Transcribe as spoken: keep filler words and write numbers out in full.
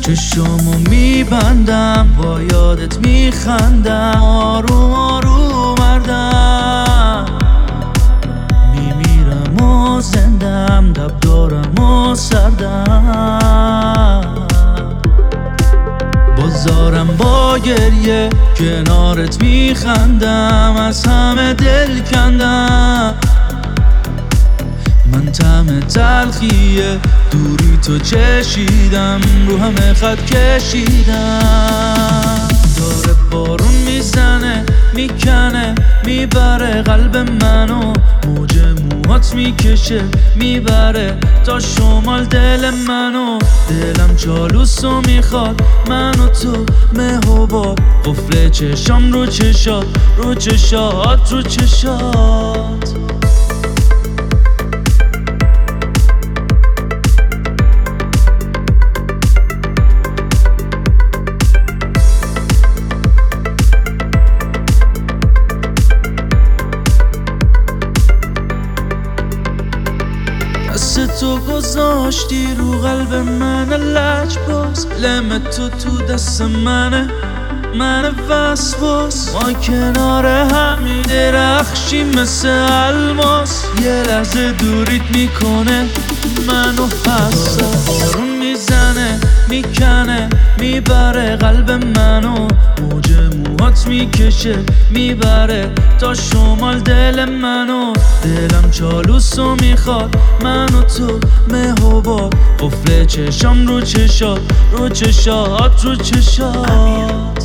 چشمو میبندم با یادت میخندم، آروم آروم مردم میمیرم و زندم، دب دارم و سردم بازارم با گریه کنارت میخندم، از همه دل کندم من طعم تلخیه دوری تو چشیدم، رو همه خط کشیدم. داره بارون میزنه میکنه میبره قلب منو، موج موهات میکشه میبره تا شمال دل منو، دلم چالوسو میخواد منو تو مه و باد، قفل چشام رو چشات رو چشات رو چشات. دست تو گذاشتی رو قلب من لج باز، لم تو تو دست منه من وسواس، ما کنار هم درخشیم مثل الماس، یه لحظه دوریت میکنه منو حساس. بارون میزنه میکنه میبره قلب منو، موج موهات میکشه میبره تا شمال دل منو، دلم چالوسو میخواد منو تو مه و باد، قفل چشام رو چشات رو چشات رو چشات.